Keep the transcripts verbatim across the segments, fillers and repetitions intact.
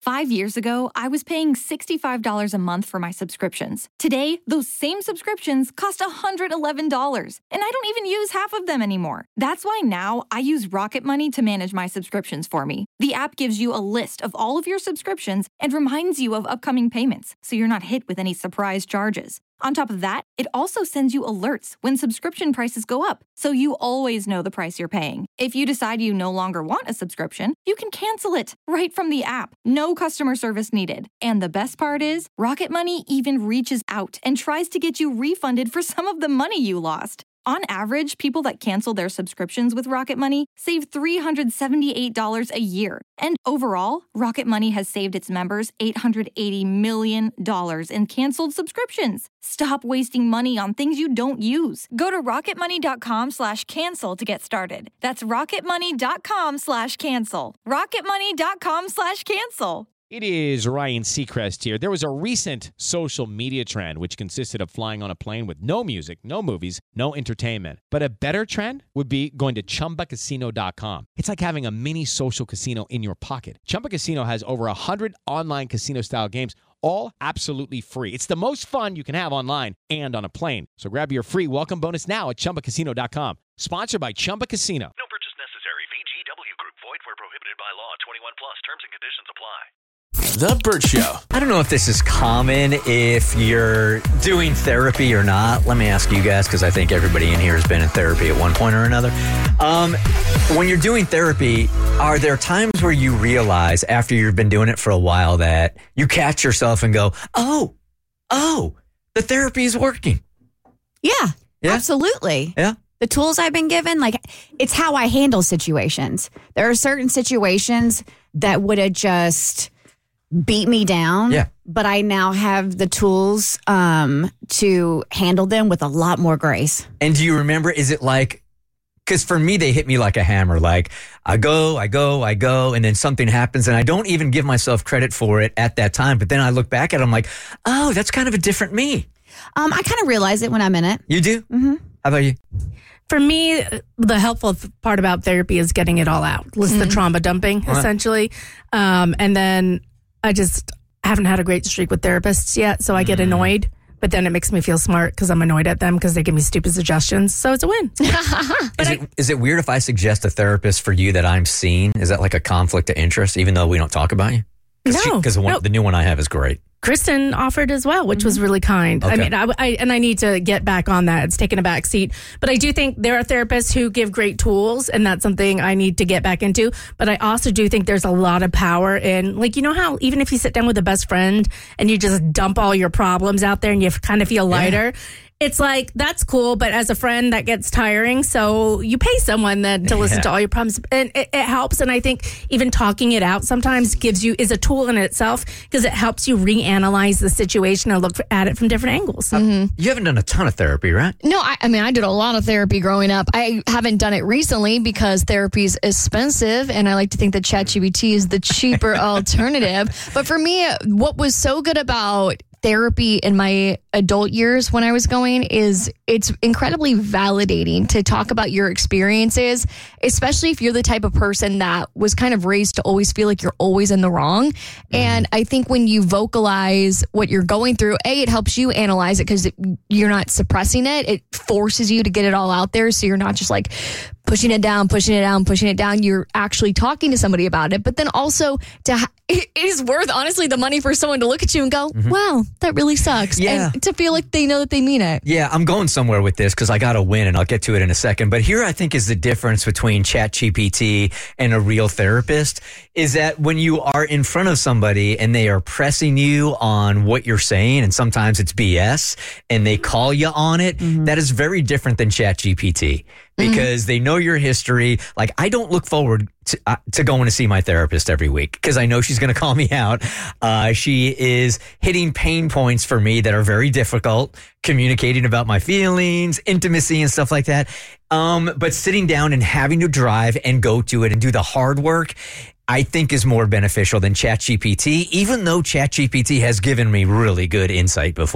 Five years ago, I was paying sixty-five dollars a month for my subscriptions. Today, those same subscriptions cost one hundred eleven dollars, and I don't even use half of them anymore. That's why now I use Rocket Money to manage my subscriptions for me. The app gives you a list of all of your subscriptions and reminds you of upcoming payments, so you're not hit with any surprise charges. On top of that, it also sends you alerts when subscription prices go up, so you always know the price you're paying. If you decide you no longer want a subscription, you can cancel it right from the app. No customer service needed. And the best part is, Rocket Money even reaches out and tries to get you refunded for some of the money you lost. On average, people that cancel their subscriptions with Rocket Money save three hundred seventy-eight dollars a year. And overall, Rocket Money has saved its members eight hundred eighty million dollars in canceled subscriptions. Stop wasting money on things you don't use. Go to rocketmoney.com slash cancel to get started. That's rocketmoney.com slash cancel. rocketmoney.com slash cancel. It is Ryan Seacrest here. There was a recent social media trend which consisted of flying on a plane with no music, no movies, no entertainment. But a better trend would be going to chumba casino dot com. It's like having a mini social casino in your pocket. Chumba Casino has over one hundred online casino-style games, all absolutely free. It's the most fun you can have online and on a plane. So grab your free welcome bonus now at chumba casino dot com. Sponsored by Chumba Casino. No purchase necessary. V G W Group. Void where prohibited by law. twenty-one plus. Terms and conditions apply. The Burt Show. I don't know if this is common if you're doing therapy or not. Let me ask you guys, because I think everybody in here has been in therapy at one point or another. Um, when you're doing therapy, are there times where you realize after you've been doing it for a while that you catch yourself and go, oh, oh, the therapy is working? Yeah, Yeah? absolutely. Yeah. The tools I've been given, like, it's how I handle situations. There are certain situations that would have just beat me down. Yeah. But I now have the tools um, to handle them with a lot more grace. And do you remember, is it like, because for me, they hit me like a hammer. Like, I go, I go, I go, and then something happens, and I don't even give myself credit for it at that time. But then I look back at it, I'm like, oh, that's kind of a different me. Um, I kind of realize it when I'm in it. You do? Mm-hmm. How about you? For me, the helpful part about therapy is getting it all out. It's mm-hmm. the trauma dumping, uh-huh. essentially. Um, and then I just haven't had a great streak with therapists yet, so I get mm. annoyed. But then it makes me feel smart because I'm annoyed at them because they give me stupid suggestions. So it's a win. is, it, I, is it weird if I suggest a therapist for you that I'm seeing? Is that like a conflict of interest, even though we don't talk about you? Cause no. Because the, no. the new one I have is great. Kristen offered as well, which mm-hmm. was really kind. Okay. I mean, I, I, and I need to get back on that. It's taken a back seat. But I do think there are therapists who give great tools, and that's something I need to get back into. But I also do think there's a lot of power in, like, you know how even if you sit down with a best friend and you just dump all your problems out there and you kind of feel lighter, yeah. It's like, that's cool, but as a friend, that gets tiring. So you pay someone then to listen yeah. to all your problems, and it, it helps. And I think even talking it out sometimes gives you, is a tool in itself, because it helps you reanalyze the situation and look for, at it from different angles. Mm-hmm. You haven't done a ton of therapy, right? No, I, I mean, I did a lot of therapy growing up. I haven't done it recently because therapy is expensive, and I like to think that ChatGPT is the cheaper alternative. But for me, what was so good about therapy in my adult years when I was going is it's incredibly validating to talk about your experiences, especially if you're the type of person that was kind of raised to always feel like you're always in the wrong. Mm-hmm. And I think when you vocalize what you're going through, A, it helps you analyze it because you're not suppressing it. It forces you to get it all out there. So you're not just like pushing it down, pushing it down, pushing it down. You're actually talking to somebody about it. But then also, to ha- it is worth, honestly, the money for someone to look at you and go, mm-hmm. wow, that really sucks. Yeah. And to feel like they know that they mean it. Yeah, I'm going somewhere with this because I got to win, and I'll get to it in a second. But here I think is the difference between ChatGPT and a real therapist is that when you are in front of somebody and they are pressing you on what you're saying, and sometimes it's B S, and they call you on it, mm-hmm. that is very different than ChatGPT. Because mm-hmm. they know your history. Like, I don't look forward to, uh, to going to see my therapist every week because I know she's going to call me out. Uh, she is hitting pain points for me that are very difficult, communicating about my feelings, intimacy, and stuff like that. Um, but sitting down and having to drive and go to it and do the hard work, I think is more beneficial than ChatGPT, even though ChatGPT has given me really good insight before.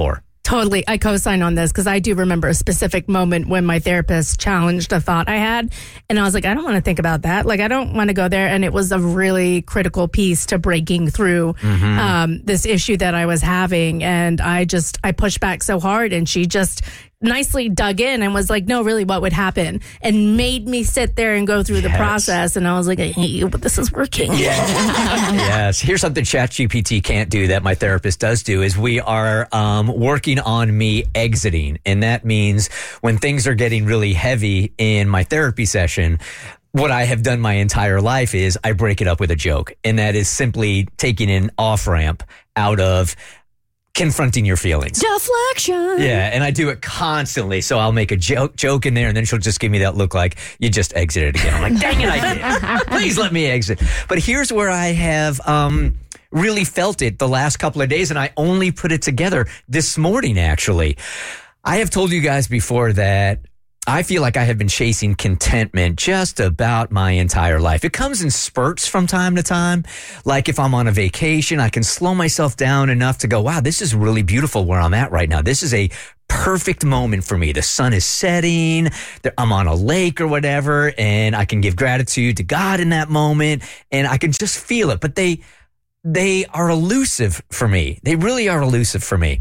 Totally. I co-sign on this because I do remember a specific moment when my therapist challenged a thought I had. And I was like, I don't want to think about that. Like, I don't want to go there. And it was a really critical piece to breaking through mm-hmm. um, this issue that I was having. And I just, I pushed back so hard and she just nicely dug in and was like, no, really, what would happen? And made me sit there and go through yes. the process. And I was like, I hate you, but this is working. Yes. yes. Here's something ChatGPT can't do that my therapist does do is we are um, working on me exiting. And that means when things are getting really heavy in my therapy session, what I have done my entire life is I break it up with a joke. And that is simply taking an off ramp out of confronting your feelings. Deflection. Yeah, and I do it constantly. So I'll make a joke joke in there, and then she'll just give me that look like, you just exited again. I'm like, dang it, I did. Please let me exit. But here's where I have um, really felt it the last couple of days, and I only put it together this morning, actually. I have told you guys before that I feel like I have been chasing contentment just about my entire life. It comes in spurts from time to time. Like if I'm on a vacation, I can slow myself down enough to go, wow, this is really beautiful where I'm at right now. This is a perfect moment for me. The sun is setting. I'm on a lake or whatever, and I can give gratitude to God in that moment, and I can just feel it. But they, they are elusive for me. They really are elusive for me.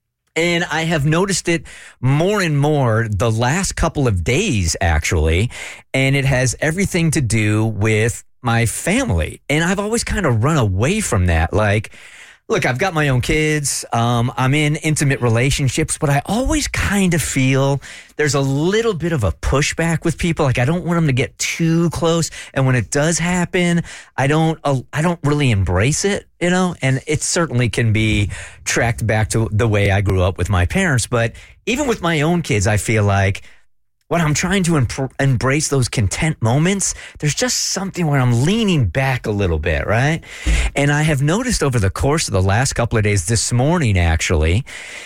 And I have noticed it more and more the last couple of days, actually. And it has everything to do with my family. And I've always kind of run away from that. Like, look, I've got my own kids. Um, I'm in intimate relationships, but I always kind of feel there's a little bit of a pushback with people. Like I don't want them to get too close. And when it does happen, I don't, uh, I don't really embrace it, you know, and it certainly can be tracked back to the way I grew up with my parents. But even with my own kids, I feel like when I'm trying to imp- embrace those content moments, there's just something where I'm leaning back a little bit, right? And I have noticed over the course of the last couple of days, this morning actually,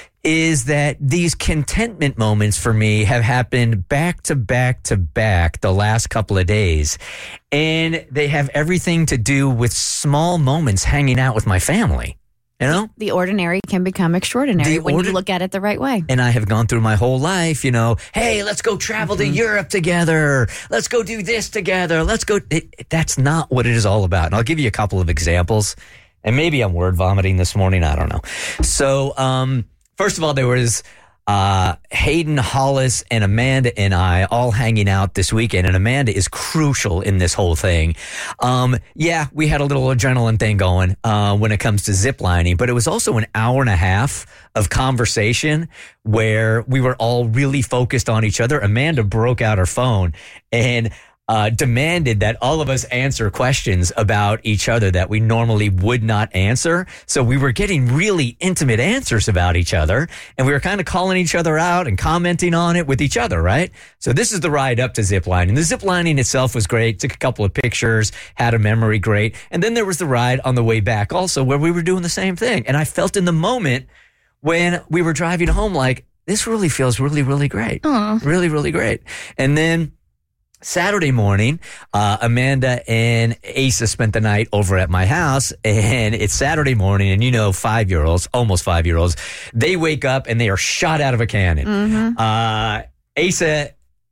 is that these contentment moments for me have happened back to back to back the last couple of days. And they have everything to do with small moments hanging out with my family. You know, the ordinary can become extraordinary the when ordi- you look at it the right way. And I have gone through my whole life, you know, hey, let's go travel mm-hmm. to Europe together. Let's go do this together. Let's go. It, it, that's not what it is all about. And I'll give you a couple of examples. And maybe I'm word vomiting this morning. I don't know. So, um, first of all, there was uh, Hayden, Hollis, and Amanda and I all hanging out this weekend. And Amanda is crucial in this whole thing. Um, yeah, we had a little adrenaline thing going uh, when it comes to ziplining, but it was also an hour and a half of conversation where we were all really focused on each other. Amanda broke out her phone and Uh, demanded that all of us answer questions about each other that we normally would not answer. So we were getting really intimate answers about each other, and we were kind of calling each other out and commenting on it with each other, right? So this is the ride up to ziplining. The ziplining itself was great. Took a couple of pictures, had a memory, great. And then there was the ride on the way back also where we were doing the same thing. And I felt in the moment when we were driving home like, this really feels really, really great. Aww. Really, really great. And then Saturday morning, uh, Amanda and Asa spent the night over at my house, and it's Saturday morning, and you know, five-year-olds, almost five-year-olds, they wake up and they are shot out of a cannon. Mm-hmm. Uh, Asa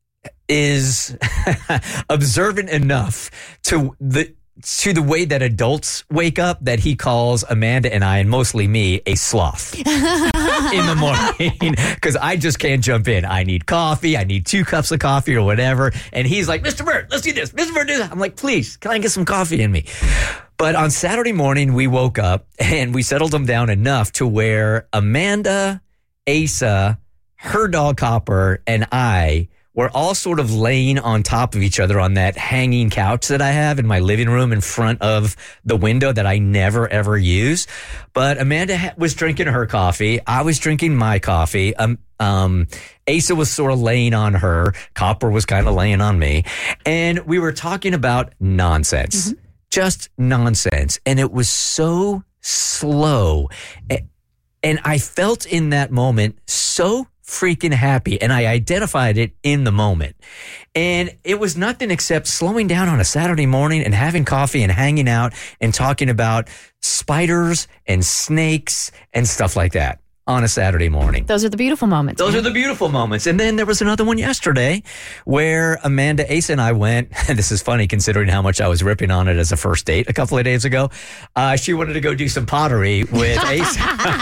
is observant enough to the to the way that adults wake up that he calls Amanda and I, and mostly me, a sloth in the morning because I just can't jump in. I need coffee. I need two cups of coffee or whatever. And he's like, Mister Burt, let's do this. Mister Burt, do that. I'm like, please, can I get some coffee in me? But on Saturday morning, we woke up and we settled them down enough to where Amanda, Asa, her dog Copper, and I we're all sort of laying on top of each other on that hanging couch that I have in my living room in front of the window that I never, ever use. But Amanda ha- was drinking her coffee. I was drinking my coffee. Um, um, Asa was sort of laying on her. Copper was kind of laying on me. And we were talking about nonsense, mm-hmm. just nonsense. And it was so slow. And I felt in that moment so freaking happy, and I identified it in the moment. And it was nothing except slowing down on a Saturday morning and having coffee and hanging out and talking about spiders and snakes and stuff like that. on a Saturday morning. Those are the beautiful moments. Those man. are the beautiful moments. And then there was another one yesterday where Amanda Ace and I went, and this is funny considering how much I was ripping on it as a first date a couple of days ago. Uh, she wanted to go do some pottery with Ace.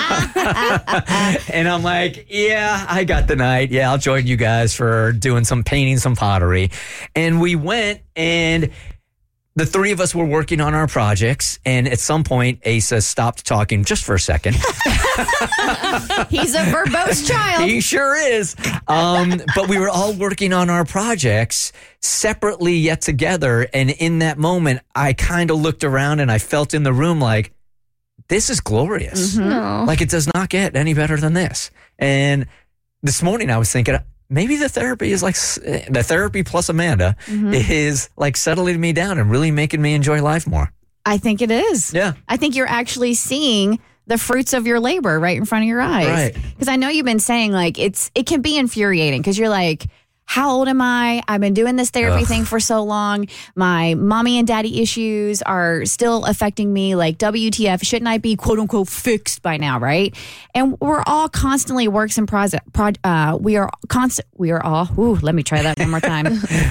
And I'm like, yeah, I got the night. Yeah, I'll join you guys for doing some painting, some pottery. And we went, and the three of us were working on our projects, and at some point, Asa stopped talking just for a second. He's a verbose child. He sure is. Um, but we were all working on our projects separately yet together, and in that moment, I kind of looked around and I felt in the room like, this is glorious. Mm-hmm. No. Like, it does not get any better than this. And this morning, I was thinking, maybe the therapy is like the therapy plus Amanda Mm-hmm. is like settling me down and really making me enjoy life more. I think it is. Yeah. I think you're actually seeing the fruits of your labor right in front of your eyes. Right. Because I know you've been saying like it's it can be infuriating because you're like, how old am I? I've been doing this therapy Ugh. thing for so long. My mommy and daddy issues are still affecting me. Like, W T F, shouldn't I be quote unquote fixed by now, right? And we're all constantly works in process. Pro- uh, we are constant. We are all. Ooh, let me try that one more time.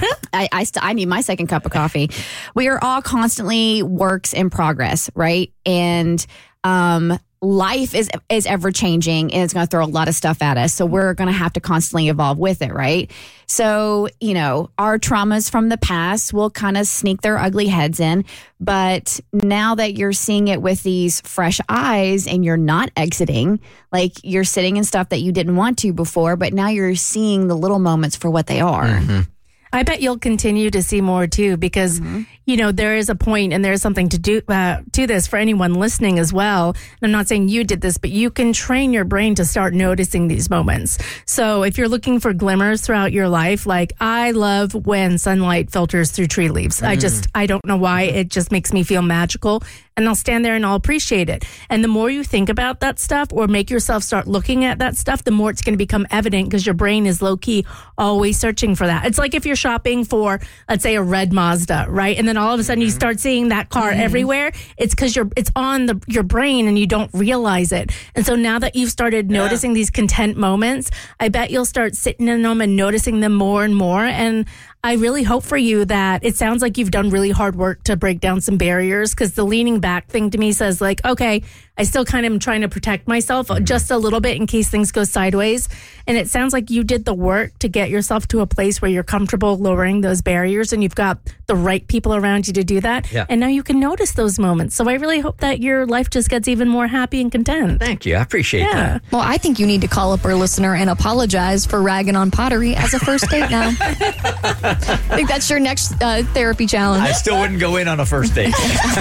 I I, st- I need my second cup of coffee. We are all constantly works in progress, right? And um. life is is ever changing, and it's going to throw a lot of stuff at us. So we're going to have to constantly evolve with it, right? So, you know, our traumas from the past will kind of sneak their ugly heads in. But now that you're seeing it with these fresh eyes and you're not exiting, like you're sitting in stuff that you didn't want to before, but now you're seeing the little moments for what they are. Mm-hmm. I bet you'll continue to see more too, because mm-hmm. you know there is a point and there's something to do uh, to this for anyone listening as well. And I'm not saying you did this, but you can train your brain to start noticing these moments. So if you're looking for glimmers throughout your life, like I love when sunlight filters through tree leaves. Mm-hmm. I just I don't know why, it just makes me feel magical. And I'll stand there and I'll appreciate it. And the more you think about that stuff or make yourself start looking at that stuff, the more it's going to become evident because your brain is low key always searching for that. It's like if you're shopping for, let's say, a red Mazda, right? And then all of a sudden you start seeing that car mm-hmm. everywhere. It's because you're it's on the your brain and you don't realize it. And so now that you've started yeah. noticing these content moments, I bet you'll start sitting in them and noticing them more and more. And I really hope for you that it sounds like you've done really hard work to break down some barriers, because the leaning back thing to me says like, okay, I still kind of am trying to protect myself just a little bit in case things go sideways. And it sounds like you did the work to get yourself to a place where you're comfortable lowering those barriers and you've got the right people around you to do that. Yeah. And now you can notice those moments. So I really hope that your life just gets even more happy and content. Thank you. I appreciate Yeah. that. Well, I think you need to call up our listener and apologize for ragging on pottery as a first date now. I think that's your next uh, therapy challenge. I still wouldn't go in on a first date.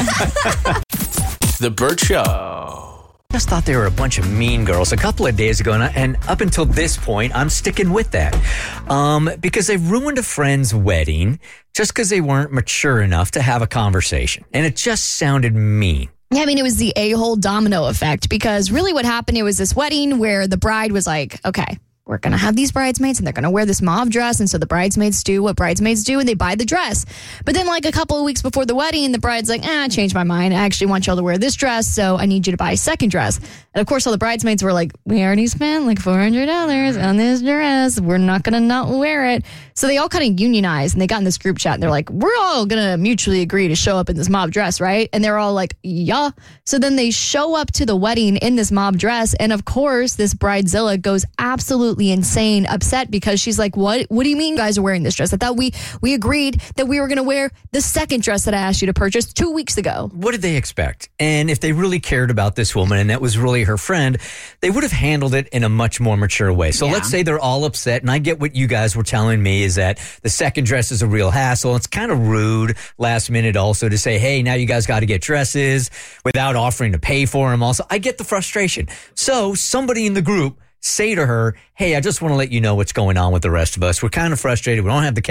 The Burt Show. Just thought they were a bunch of mean girls a couple of days ago, and, I, and up until this point, I'm sticking with that. Um, because they ruined a friend's wedding just because they weren't mature enough to have a conversation. And it just sounded mean. Yeah, I mean, it was the a-hole domino effect, because really what happened, it was this wedding where the bride was like, okay, we're going to have these bridesmaids and they're going to wear this mauve dress. And so the bridesmaids do what bridesmaids do and they buy the dress. But then like a couple of weeks before the wedding, the bride's like, eh, I changed my mind. I actually want y'all to wear this dress. So I need you to buy a second dress. And of course, all the bridesmaids were like, we already spent like four hundred dollars on this dress. We're not going to not wear it. So they all kind of unionized and they got in this group chat and they're like, we're all going to mutually agree to show up in this mauve dress, right? And they're all like, yeah. So then they show up to the wedding in this mauve dress. And of course, this bridezilla goes absolutely insane, upset because she's like, what? What do you mean you guys are wearing this dress? I thought we, we agreed that we were going to wear the second dress that I asked you to purchase two weeks ago. What did they expect? And if they really cared about this woman and that was really her friend, they would have handled it in a much more mature way. So Yeah. let's say they're all upset, and I get what you guys were telling me is that the second dress is a real hassle. It's kind of rude last minute also to say, hey, now you guys got to get dresses without offering to pay for them also. I get the frustration. So somebody in the group say to her, hey, I just want to let you know what's going on with the rest of us. We're kind of frustrated. We don't have the cash.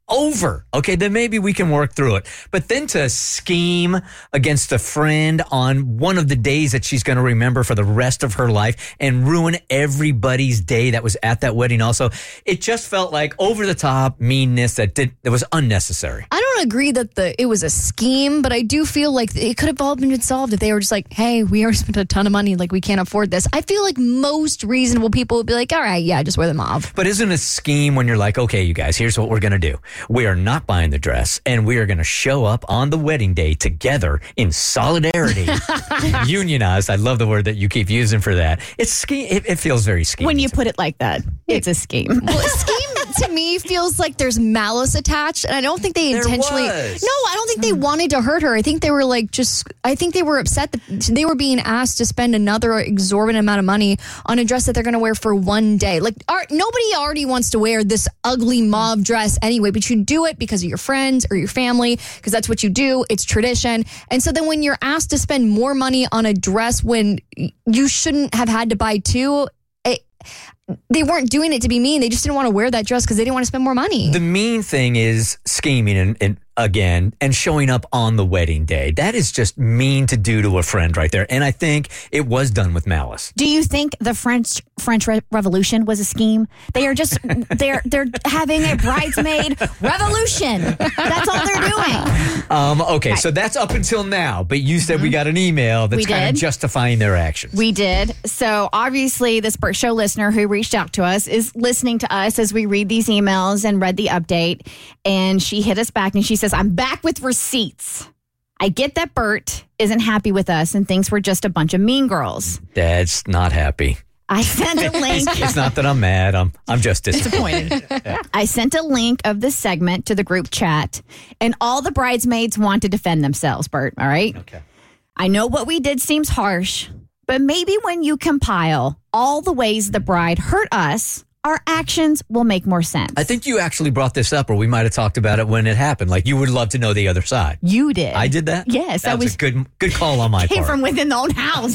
over. Okay, then maybe we can work through it. But then to scheme against a friend on one of the days that she's going to remember for the rest of her life and ruin everybody's day that was at that wedding also, it just felt like over the top meanness that did that was unnecessary. I don't agree that the it was a scheme, but I do feel like it could have all been solved if they were just like, hey, we already spent a ton of money, like we can't afford this. I feel like most reasonable people would be like, all right, yeah, just wear them off. But isn't a scheme when you're like, okay, you guys, here's what we're going to do. We are not buying the dress, and we are going to show up on the wedding day together in solidarity. Unionized. I love the word that you keep using for that. It's scheme. It, it feels very scheme. When you put it like that, it's a scheme. Well, a scheme to me feels like there's malice attached, and I don't think they There intentionally. was. No, I don't think they wanted to hurt her. I think they were like just. I think they were upset that they were being asked to spend another exorbitant amount of money on a dress that they're going to wear for one day. Like, our, nobody already wants to wear this ugly mauve dress anyway, but you do it because of your friends or your family, because that's what you do. It's tradition. And so then when you're asked to spend more money on a dress when you shouldn't have had to buy two, it, they weren't doing it to be mean. They just didn't want to wear that dress because they didn't want to spend more money. The mean thing is scheming and, and again and showing up on the wedding day. That is just mean to do to a friend right there. And I think it was done with malice. Do you think the French French Re- Revolution was a scheme? They are just they're they're having a bridesmaid revolution. That's all they're doing. Um, okay, so that's up until now. But you said we got an email that's We kind of did. justifying their actions. We did. So obviously, this Burt Show listener who reached out to us is listening to us as we read these emails and read the update. And she hit us back and she says, I'm back with receipts. I get that Burt isn't happy with us and thinks we're just a bunch of mean girls. Dad's not happy. I sent a link. It's not that I'm mad. I'm I'm just disappointed. I sent a link of this segment to the group chat, and all the bridesmaids want to defend themselves, Burt. All right. Okay. I know what we did seems harsh, but maybe when you compile all the ways the bride hurt us, our actions will make more sense. I think you actually brought this up, or we might have talked about it when it happened. Like you would love to know the other side. You did. I did that? Yes, That that was, was- a good good call on my Came part. from within the own house.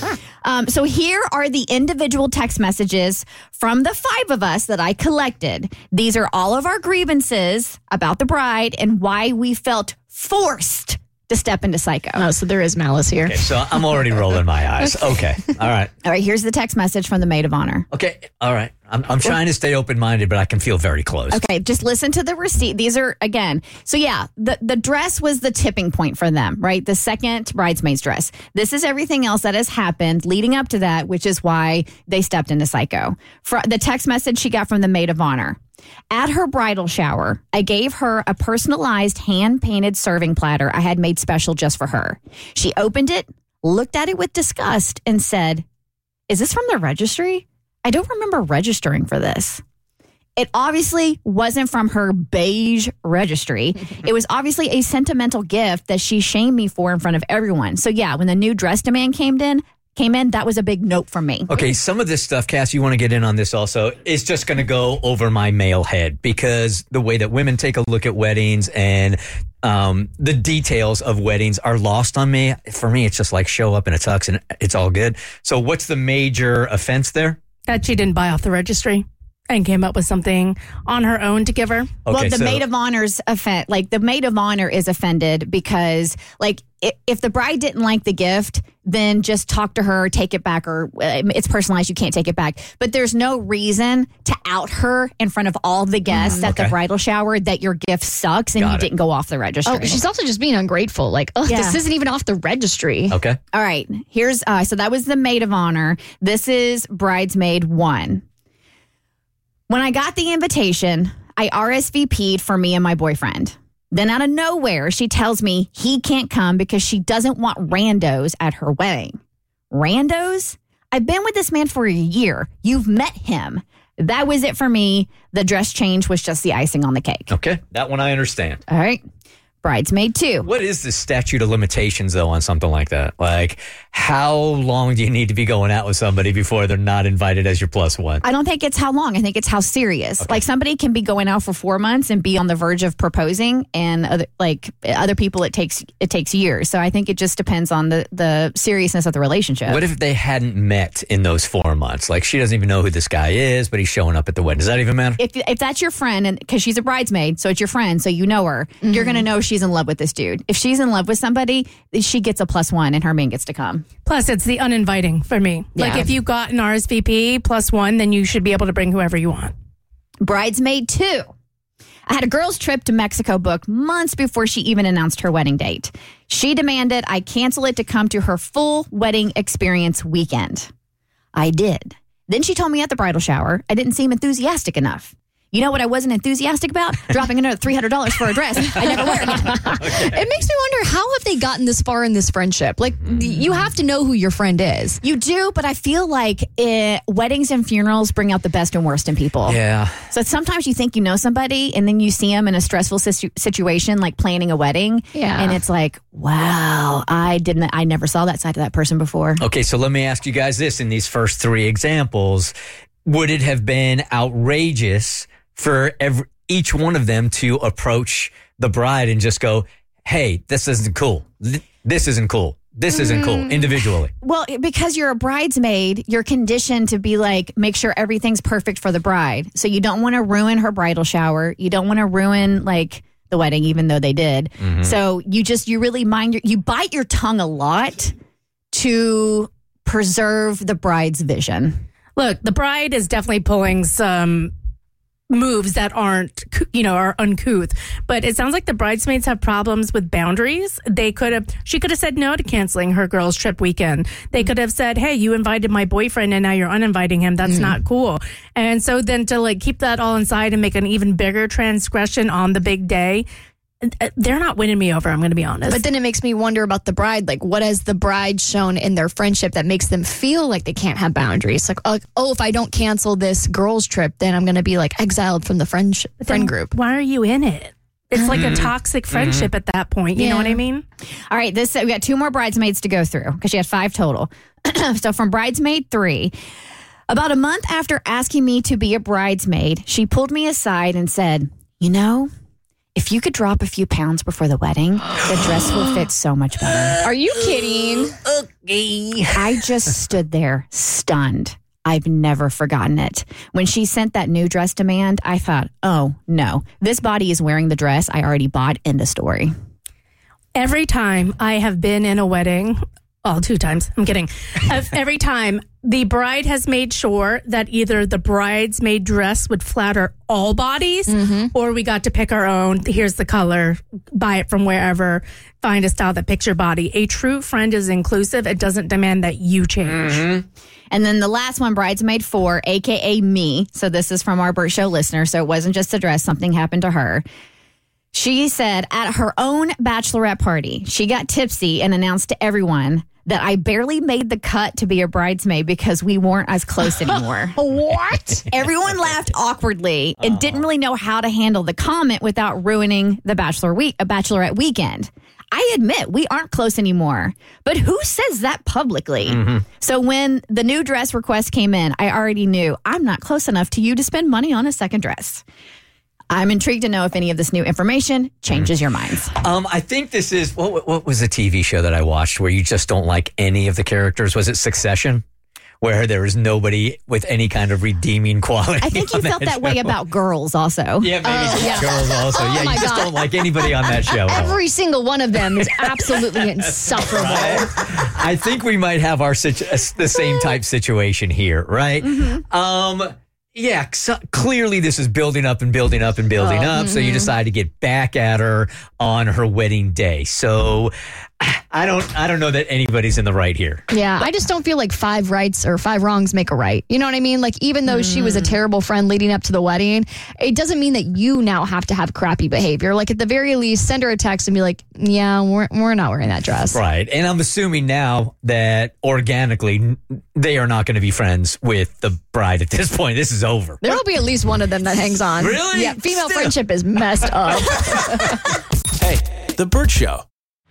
um, so here are the individual text messages from the five of us that I collected. These are all of our grievances about the bride and why we felt forced to step into psycho. Oh, so there is malice here. Okay, so I'm already rolling my eyes. Okay. All right. All right, here's the text message from the maid of honor. Okay. All right. I'm, I'm trying to stay open-minded, but I can feel very close. Okay, just listen to the receipt. These are, again, so yeah, the, the dress was the tipping point for them, right? The second bridesmaid's dress. This is everything else that has happened leading up to that, which is why they stepped into psycho. For the text message she got from the maid of honor. At her bridal shower, I gave her a personalized hand-painted serving platter I had made special just for her. She opened it, looked at it with disgust, and said, "Is this from the registry? I don't remember registering for this." It obviously wasn't from her beige registry. It was obviously a sentimental gift that she shamed me for in front of everyone. So yeah, when the new dress demand came in, came in, that was a big note from me. Okay, some of this stuff, Cass, you want to get in on this also, is just going to go over my male head because the way that women take a look at weddings and um, the details of weddings are lost on me. For me, it's just like show up in a tux and it's all good. So what's the major offense there? That she didn't buy off the registry and came up with something on her own to give her. Okay, well, the so- maid of honor's offend, like the maid of honor is offended because, like, i- if the bride didn't like the gift, then just talk to her, take it back, or uh, it's personalized. You can't take it back. But there's no reason to out her in front of all the guests at okay. the bridal shower that your gift sucks and Got you it. didn't go off the registry. Oh, she's also just being ungrateful. Like, oh, Yeah. this isn't even off the registry. Okay. All right, here's uh, so that was the maid of honor. This is bridesmaid one. When I got the invitation, I R S V P'd for me and my boyfriend. Then out of nowhere, she tells me he can't come because she doesn't want randos at her wedding. Randos? I've been with this man for a year. You've met him. That was it for me. The dress change was just the icing on the cake. Okay. That one I understand. All right. Bridesmaid two. What is the statute of limitations, though, on something like that? Like, how long do you need to be going out with somebody before they're not invited as your plus one? I don't think it's how long. I think it's how serious. Okay. Like, somebody can be going out for four months and be on the verge of proposing, and other, like other people, it takes it takes years. So I think it just depends on the, the seriousness of the relationship. What if they hadn't met in those four months? Like, she doesn't even know who this guy is, but he's showing up at the wedding. Does that even matter? If if that's your friend, and because she's a bridesmaid, so it's your friend, so you know her, mm-hmm. you're going to know she's in love with this dude. If she's in love with somebody, she gets a plus one and her man gets to come. Plus, it's the uninviting for me. Yeah. Like, if you got an R S V P plus one, then you should be able to bring whoever you want. Bridesmaid two. I had a girls' trip to Mexico booked months before she even announced her wedding date. She demanded I cancel it to come to her full wedding experience weekend. I did. Then she told me at the bridal shower I didn't seem enthusiastic enough. You know what I wasn't enthusiastic about? Dropping another three hundred dollars for a dress I never wear again. Okay. It makes me wonder, how have they gotten this far in this friendship? Like, you have to know who your friend is. You do, but I feel like it, weddings and funerals bring out the best and worst in people. Yeah. So sometimes you think you know somebody, and then you see them in a stressful situ- situation, like planning a wedding. Yeah. And it's like, wow, I didn't, I never saw that side of that person before. Okay, so let me ask you guys this. In these first three examples, would it have been outrageous for every, each one of them to approach the bride and just go, hey, this isn't cool. This isn't cool. This isn't cool individually? Well, because you're a bridesmaid, you're conditioned to be like, make sure everything's perfect for the bride. So you don't want to ruin her bridal shower. You don't want to ruin like the wedding, even though they did. Mm-hmm. So you just, you really mind, your, you bite your tongue a lot to preserve the bride's vision. Look, the bride is definitely pulling some moves that aren't, you know, are uncouth. But it sounds like the bridesmaids have problems with boundaries. They could have, she could have said no to canceling her girls' trip weekend. They could have said, hey, you invited my boyfriend and now you're uninviting him. That's mm-hmm. not cool. And so then to like keep that all inside and make an even bigger transgression on the big day, they're not winning me over, I'm going to be honest. But then it makes me wonder about the bride. Like, what has the bride shown in their friendship that makes them feel like they can't have boundaries? Like, uh, oh, if I don't cancel this girls' trip, then I'm going to be like exiled from the friend friend group. Why are you in it? It's mm-hmm. like a toxic friendship mm-hmm. at that point. You yeah. know what I mean? All right, this we got two more bridesmaids to go through because she had five total. So from bridesmaid three, about a month after asking me to be a bridesmaid, she pulled me aside and said, you know, if you could drop a few pounds before the wedding, the dress will fit so much better. Are you kidding? Okay. I just stood there stunned. I've never forgotten it. When she sent that new dress demand, I thought, oh, no. This body is wearing the dress I already bought. End of story. Every time I have been in a wedding, oh, two times, I'm kidding. Every time, the bride has made sure that either the bridesmaid dress would flatter all bodies mm-hmm. or we got to pick our own. Here's the color, buy it from wherever, find a style that picks your body. A true friend is inclusive. It doesn't demand that you change. Mm-hmm. And then the last one, bridesmaid four, a k a me. So this is from our Burt Show listener. So it wasn't just a dress. Something happened to her. She said at her own bachelorette party, she got tipsy and announced to everyone that I barely made the cut to be a bridesmaid because we weren't as close anymore. What? Everyone laughed awkwardly and uh-huh. didn't really know how to handle the comment without ruining the bachelor week, a bachelorette weekend. I admit we aren't close anymore, but who says that publicly? Mm-hmm. So when the new dress request came in, I already knew I'm not close enough to you to spend money on a second dress. I'm intrigued to know if any of this new information changes your minds. Um, I think this is, what, what was a T V show that I watched where you just don't like any of the characters? Was it Succession? Where there was nobody with any kind of redeeming quality. I think you felt that, that way about Girls also. Yeah, maybe oh, yeah. Girls also. Oh, yeah, you just God. don't like anybody on that show. Every single one of them is absolutely insufferable. Right? I think we might have our situ- the same type situation here, right? Mm-hmm. Um. Yeah, so clearly this is building up and building up and building oh, up. Mm-hmm. So you decide to get back at her on her wedding day. So I don't I don't know that anybody's in the right here. Yeah, I just don't feel like five rights or five wrongs make a right. You know what I mean? Like, even though mm. she was a terrible friend leading up to the wedding, it doesn't mean that you now have to have crappy behavior. Like, at the very least, send her a text and be like, yeah, we're, we're not wearing that dress. Right. And I'm assuming now that organically they are not going to be friends with the bride at this point. This is over. There will be at least one of them that hangs on. Really? Yeah, female Still. friendship is messed up. Hey, The Burt Show.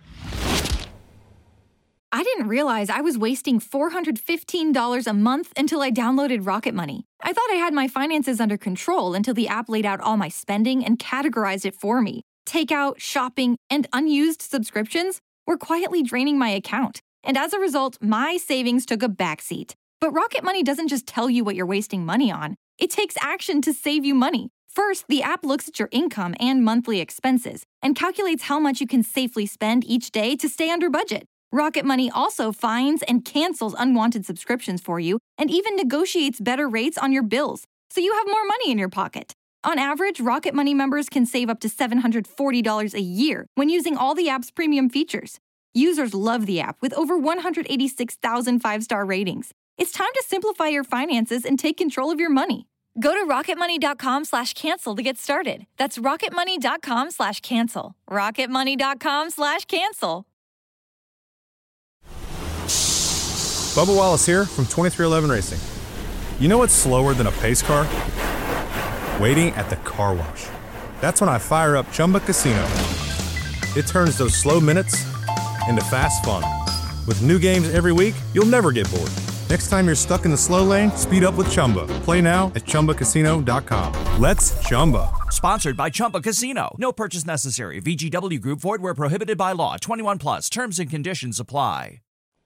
I didn't realize I was wasting four hundred fifteen dollars a month until I downloaded Rocket Money. I thought I had my finances under control until the app laid out all my spending and categorized it for me. Takeout, shopping, and unused subscriptions were quietly draining my account. And as a result, my savings took a backseat. But Rocket Money doesn't just tell you what you're wasting money on. It takes action to save you money. First, the app looks at your income and monthly expenses and calculates how much you can safely spend each day to stay under budget. Rocket Money also finds and cancels unwanted subscriptions for you and even negotiates better rates on your bills, so you have more money in your pocket. On average, Rocket Money members can save up to seven hundred forty dollars a year when using all the app's premium features. Users love the app with over one hundred eighty-six thousand five-star ratings. It's time to simplify your finances and take control of your money. Go to rocketmoney.com slash cancel to get started. That's rocketmoney.com slash cancel. rocketmoney.com slash cancel. Bubba Wallace here from twenty-three eleven Racing. You know what's slower than a pace car? Waiting at the car wash. That's when I fire up Chumba Casino. It turns those slow minutes into fast fun. With new games every week, you'll never get bored. Next time you're stuck in the slow lane, speed up with Chumba. Play now at chumba casino dot com. Let's Chumba. Sponsored by Chumba Casino. No purchase necessary. V G W Group. Void where prohibited by law. twenty-one plus. Terms and conditions apply.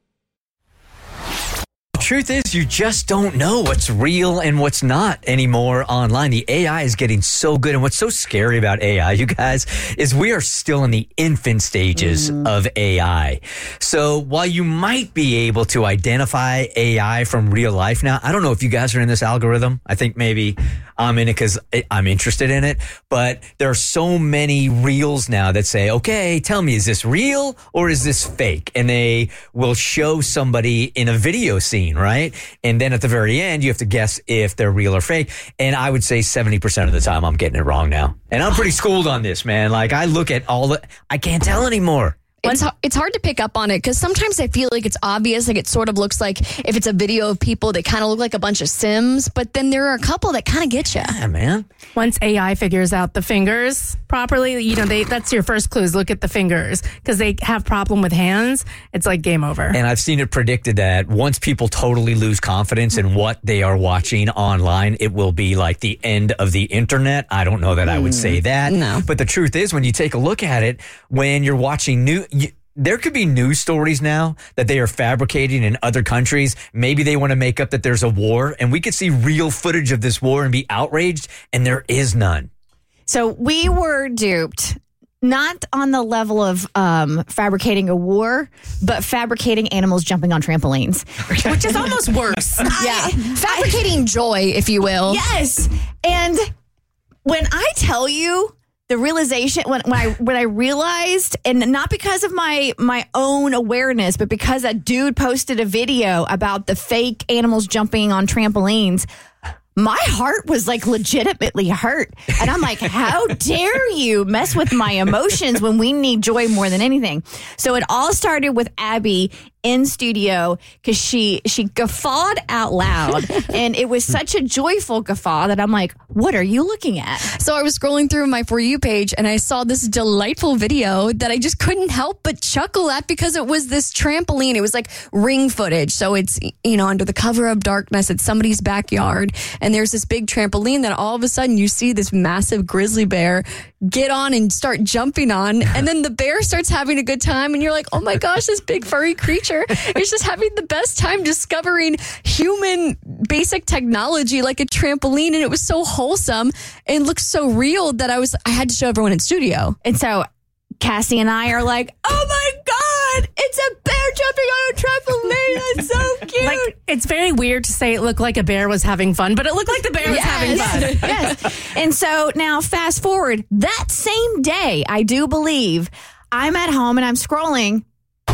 Truth is, you just don't know what's real and what's not anymore online. The A I is getting so good. And what's so scary about A I, you guys, is we are still in the infant stages mm. of A I. So while you might be able to identify A I from real life now, I don't know if you guys are in this algorithm. I think maybe I'm in it because I'm interested in it. But there are so many reels now that say, okay, tell me, is this real or is this fake? And they will show somebody in a video scene, right? And then at the very end, you have to guess if they're real or fake. And I would say seventy percent of the time I'm getting it wrong now. And I'm pretty schooled on this, man. Like I look at all the, I can't tell anymore. It's, it's hard to pick up on it because sometimes I feel like it's obvious. Like it sort of looks like if it's a video of people that kind of look like a bunch of Sims, but then there are a couple that kind of get you. Yeah, man. Once A I figures out the fingers properly, you know, they that's your first clues. Look at the fingers because they have problem with hands. It's like game over. And I've seen it predicted that once people totally lose confidence in what they are watching online, it will be like the end of the internet. I don't know that I would say that. No. But the truth is, when you take a look at it, when you're watching new... You, there could be news stories now that they are fabricating in other countries. Maybe they want to make up that there's a war, and we could see real footage of this war and be outraged, and there is none. So we were duped, not on the level of um, fabricating a war, but fabricating animals jumping on trampolines, which is almost worse. Yeah, fabricating joy, if you will. Yes, and when I tell you. The realization when, when I when I realized, and not because of my my own awareness, but because a dude posted a video about the fake animals jumping on trampolines, my heart was like legitimately hurt. And I'm like, how dare you mess with my emotions when we need joy more than anything? So it all started with Abby in studio because she she guffawed out loud. And it was such a joyful guffaw that I'm like, what are you looking at? So I was scrolling through my For You page and I saw this delightful video that I just couldn't help but chuckle at because it was this trampoline. It was like Ring footage. So it's, you know, under the cover of darkness, it's somebody's backyard. And there's this big trampoline that all of a sudden you see this massive grizzly bear get on and start jumping on. And then the bear starts having a good time. And you're like, oh my gosh, this big furry creature is just having the best time discovering human basic technology like a trampoline. And it was so wholesome and looked so real that I was, I had to show everyone in studio. And so Cassie and I are like, oh my God, it's a bear jumping on a trampoline. That's so cute. Like, it's very weird to say it looked like a bear was having fun, but it looked like the bear was yes. having fun. Yes. And so now fast forward, that same day, I do believe, I'm at home and I'm scrolling.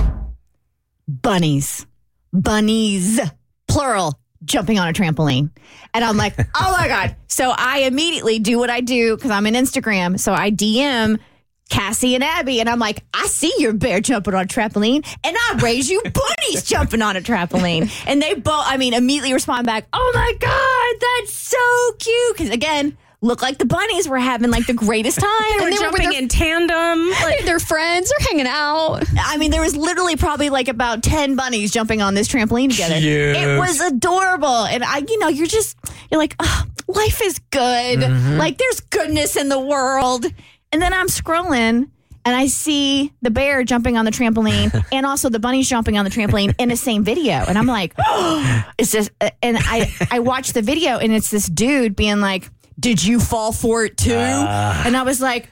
Bunnies. Bunnies. Plural. Jumping on a trampoline. And I'm like, oh my God. So I immediately do what I do because I'm in Instagram. So I D M Cassie and Abby, and I'm like, I see your bear jumping on a trampoline, and I raise you bunnies jumping on a trampoline. And they both, I mean, immediately respond back, oh my God, that's so cute. Because again, looked like the bunnies were having like the greatest time. They were And jumping their, in tandem. Like their friends are hanging out. I mean, there was literally probably like about ten bunnies jumping on this trampoline together. Cute. It was adorable. And I, you know, you're just, you're like, oh, life is good. Mm-hmm. Like there's goodness in the world. And then I'm scrolling and I see the bear jumping on the trampoline and also the bunnies jumping on the trampoline in the same video. And I'm like, oh, it's just, and I, I watched the video and it's this dude being like, did you fall for it too? Uh, and I was like,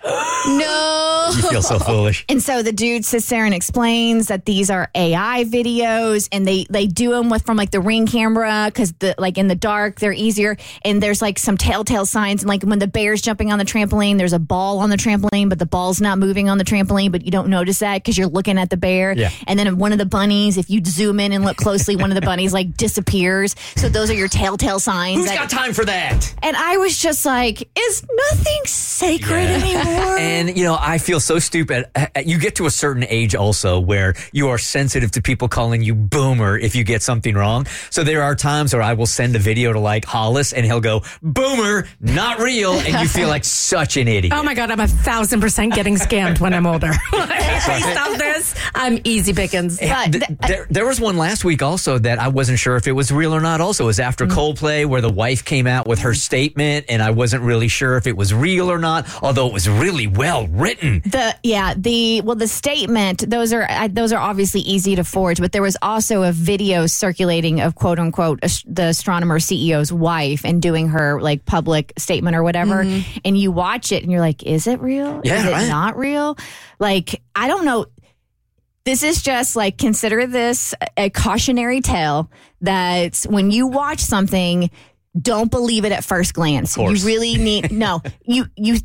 no. You feel so foolish. And so the dude sits there and explains that these are A I videos and they, they do them with from like the Ring camera because the like in the dark, they're easier. And there's like some telltale signs. And like when the bear's jumping on the trampoline, there's a ball on the trampoline, but the ball's not moving on the trampoline, but you don't notice that because you're looking at the bear. Yeah. And then one of the bunnies, if you zoom in and look closely, one of the bunnies like disappears. So those are your telltale signs. Who's that, got time for that? And I was just like, is nothing sacred yeah. anymore? And, you know, I feel so stupid. You get to a certain age also where you are sensitive to people calling you boomer if you get something wrong. So there are times where I will send a video to like Hollis and he'll go, boomer, not real. And you feel like such an idiot. Oh my God, I'm a thousand percent getting scammed when I'm older. Based off this, I'm easy pickings. But th- there, there was one last week also that I wasn't sure if it was real or not. Also, it was after mm-hmm. Coldplay where the wife came out with her statement and I wasn't really sure if it was real or not, although it was really well written. The yeah, the well, the statement, those are uh, those are obviously easy to forge, but there was also a video circulating of quote unquote ast- the astronomer C E O's wife and doing her like public statement or whatever, mm-hmm. and you watch it and you're like, is it real? Yeah, is it right? not real? Like, I don't know. This is just like, consider this a cautionary tale that when you watch something, don't believe it at first glance. You really need, no, you, you,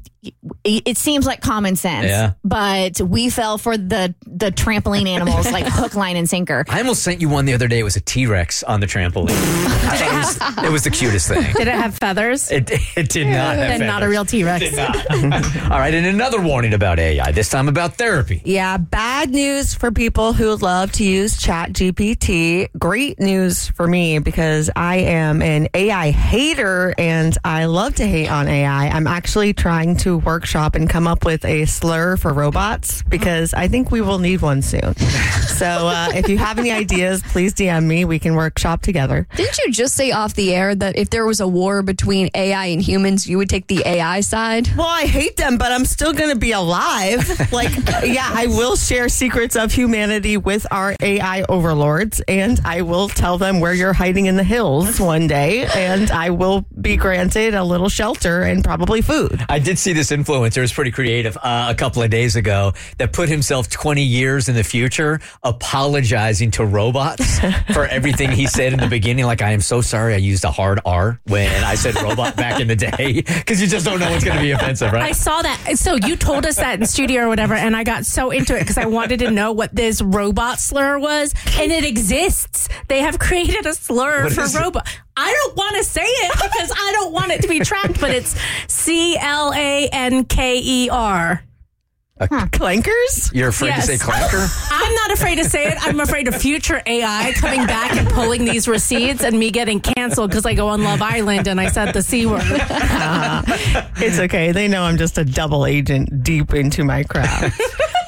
it seems like common sense, yeah. but we fell for the, the trampoline animals like hook, line, and sinker. I almost sent you one the other day. It was a T-Rex on the trampoline. it, was, it was the cutest thing. Did it have feathers? It, it did not have Then feathers. not a real T-Rex. It did not. All right, and another warning about A I, this time about therapy. Yeah, bad news for people who love to use Chat G P T. Great news for me because I am an A I hater and I love to hate on A I. I'm actually trying to workshop and come up with a slur for robots because I think we will need one soon. So uh, if you have any ideas, please D M me. We can workshop together. Didn't you just say off the air that if there was a war between A I and humans, you would take the A I side? Well, I hate them, but I'm still going to be alive. Like, yeah, I will share secrets of humanity with our A I overlords, and I will tell them where you're hiding in the hills one day, and I will be granted a little shelter and probably food. I did see this influencer, it was pretty creative, uh, a couple of days ago that put himself twenty years in the future apologizing to robots for everything he said in the beginning. Like, I am so sorry I used a hard R when I said robot back in the day, because you just don't know what's going to be offensive, right? I saw that. So you told us that in studio or whatever, and I got so into it because I wanted to know what this robot slur was, and it exists. They have created a slur What for is it? robot. I don't want to say it because I don't want it to be tracked, but it's C L A N K E R. Huh. Clankers? You're afraid Yes. to say clanker? I'm not afraid to say it. I'm afraid of future A I coming back and pulling these receipts and me getting canceled because I go on Love Island and I said the C word. Uh, it's okay. They know I'm just a double agent deep into my craft.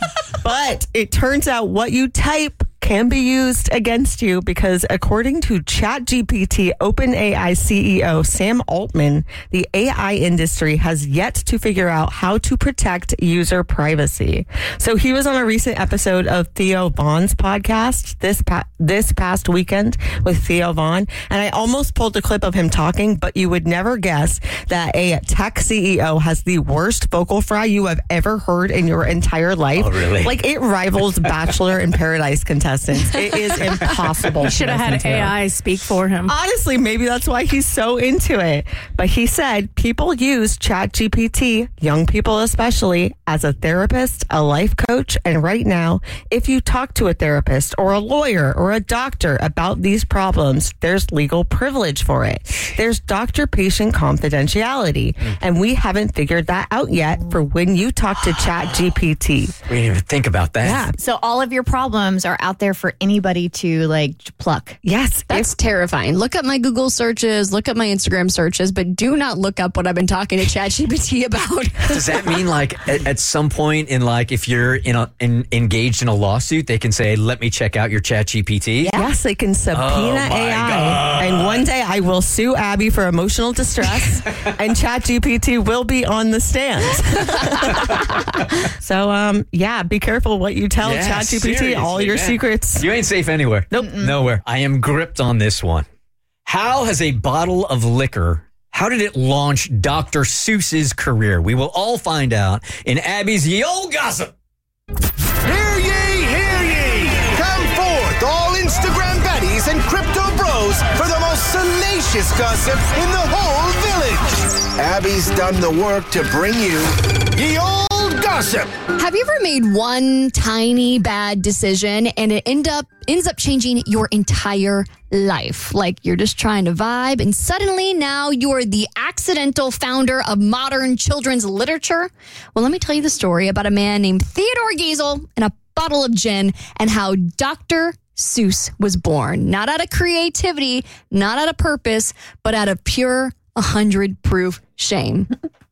But it turns out what you type can be used against you because according to ChatGPT OpenAI C E O Sam Altman, the A I industry has yet to figure out how to protect user privacy. So he was on a recent episode of Theo Vaughn's podcast this pa- this past weekend with Theo Vaughn, and I almost pulled a clip of him talking, but you would never guess that a tech C E O has the worst vocal fry you have ever heard in your entire life. Oh, really? Like, it rivals Bachelor in Paradise contestants. It is impossible. He should have had A I speak for him. Honestly, maybe that's why he's so into it. But he said people use ChatGPT, young people especially, as a therapist, a life coach, and right now, if you talk to a therapist or a lawyer or a doctor about these problems, there's legal privilege for it. There's doctor-patient confidentiality, and we haven't figured that out yet for when you talk to ChatGPT. We didn't even think about that. Yeah. So all of your problems are out there there for anybody to like pluck. Yes. That's terrifying. Look up my Google searches, look up my Instagram searches, but do not look up what I've been talking to ChatGPT about. Does that mean like at, at some point in like if you're in a, in, engaged in a lawsuit, they can say, let me check out your ChatGPT? Yes, they can subpoena Oh, my A I. God. And one day I will sue Abby for emotional distress and ChatGPT will be on the stand. So, um, yeah, be careful what you tell Yeah, ChatGPT, all your man. secrets. You ain't safe anywhere. Nope. Nowhere. I am gripped on this one. How has a bottle of liquor, how did it launch Doctor Seuss's career? We will all find out in Abby's Ye Olde Gossip. Hear ye, hear ye! Come forth, all Instagram baddies and crypto bros, for the most salacious gossip in the whole village. Abby's done the work to bring you Ye Olde Gossip. Have you ever made one tiny bad decision and it end up ends up changing your entire life? Like you're just trying to vibe and suddenly now you're the accidental founder of modern children's literature? Well, let me tell you the story about a man named Theodore Geisel and a bottle of gin and how Doctor Seuss was born. Not out of creativity, not out of purpose, but out of pure one hundred proof shame.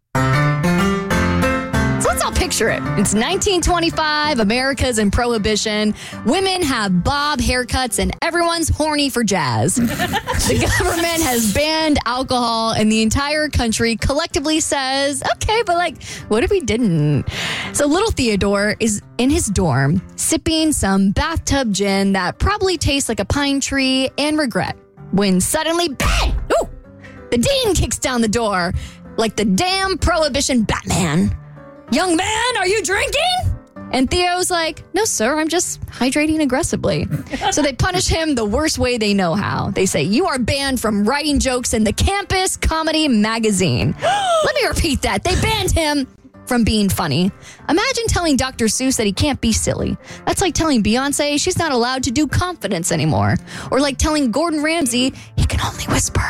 So let's all picture it. It's nineteen twenty-five, America's in Prohibition. Women have bob haircuts and everyone's horny for jazz. The government has banned alcohol and the entire country collectively says, okay, but like, what if we didn't? So little Theodore is in his dorm sipping some bathtub gin that probably tastes like a pine tree and regret when suddenly, bang! Ooh! The dean kicks down the door like the damn Prohibition Batman. Young man, are you drinking? And Theo's like, no, sir, I'm just hydrating aggressively. So they punish him the worst way they know how. They say, you are banned from writing jokes in the campus comedy magazine. Let me repeat that. They banned him from being funny. Imagine telling Doctor Seuss that he can't be silly. That's like telling Beyonce she's not allowed to do confidence anymore. Or like telling Gordon Ramsay he can only whisper.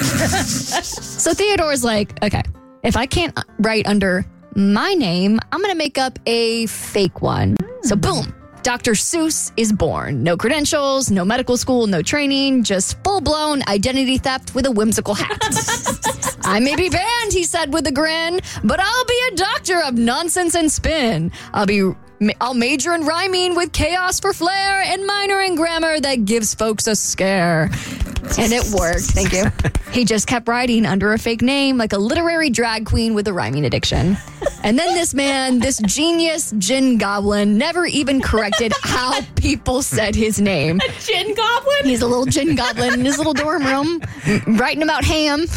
So Theodore's like, okay, if I can't write under my name, I'm going to make up a fake one. So boom, Doctor Seuss is born. No credentials, no medical school, no training, just full-blown identity theft with a whimsical hat. I may be banned, he said with a grin, but I'll be a doctor of nonsense and spin. I'll be I'll major in rhyming with chaos for flair and minor in grammar that gives folks a scare. And it worked. Thank you. He just kept writing under a fake name like a literary drag queen with a rhyming addiction. And then this man, this genius gin goblin, never even corrected how people said his name. A gin goblin? He's a little gin goblin in his little dorm room, writing about ham.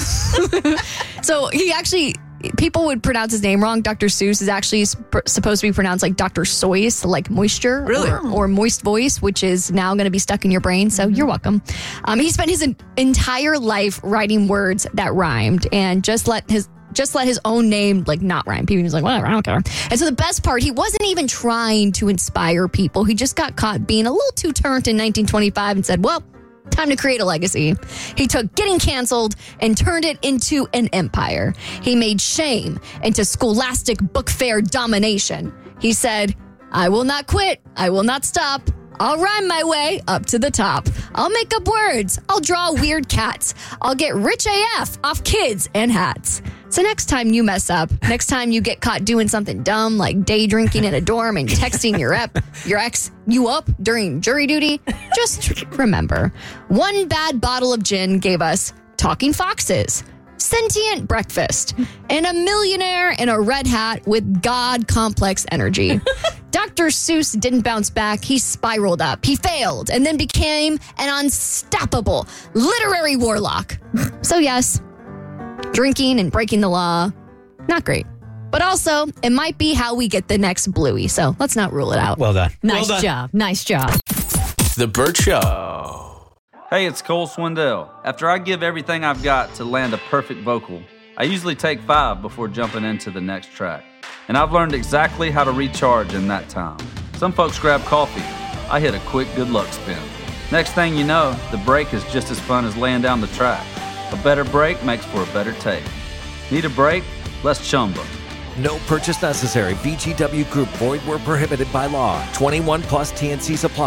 So he actually... people would pronounce his name wrong. Doctor Seuss is actually sp- supposed to be pronounced like Doctor Soyce, like moisture, Really? or, or moist voice, which is now going to be stuck in your brain. So you're welcome. Um, he spent his en- entire life writing words that rhymed, and just let his just let his own name like not rhyme. People was like, whatever, I don't care. And so the best part, he wasn't even trying to inspire people. He just got caught being a little too turned in nineteen twenty-five and said, well, time to create a legacy. He took getting canceled and turned it into an empire. He made shame into scholastic book fair domination. He said, I will not quit. I will not stop. I'll rhyme my way up to the top. I'll make up words. I'll draw weird cats. I'll get rich A F off kids and hats. So next time you mess up, next time you get caught doing something dumb like day drinking in a dorm and texting your ep, your ex you up during jury duty, just remember, one bad bottle of gin gave us talking foxes, sentient breakfast, and a millionaire in a red hat with God complex energy. Doctor Seuss didn't bounce back. He spiraled up. He failed and then became an unstoppable literary warlock. So yes, drinking and breaking the law, not great. But also, it might be how we get the next Bluey. So let's not rule it out. Well done. Nice well done. job. Nice job. The Burt Show. Hey, it's Cole Swindell. After I give everything I've got to land a perfect vocal, I usually take five before jumping into the next track. And I've learned exactly how to recharge in that time. Some folks grab coffee. I hit a quick good luck spin. Next thing you know, the break is just as fun as laying down the track. A better break makes for a better take. Need a break? Let's chumba. No purchase necessary. V G W Group. Void where prohibited by law. twenty-one plus T N C supply.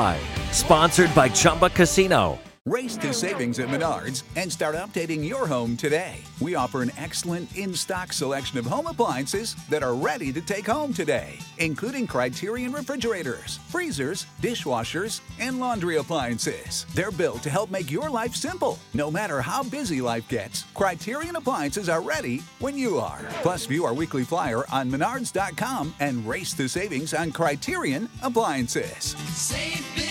Sponsored by Chumba Casino. Race to savings at Menards and start updating your home today. We offer an excellent in-stock selection of home appliances that are ready to take home today, including Criterion refrigerators, freezers, dishwashers, and laundry appliances. They're built to help make your life simple. No matter how busy life gets, Criterion appliances are ready when you are. Plus, view our weekly flyer on menards dot com and race to savings on Criterion appliances. Save big.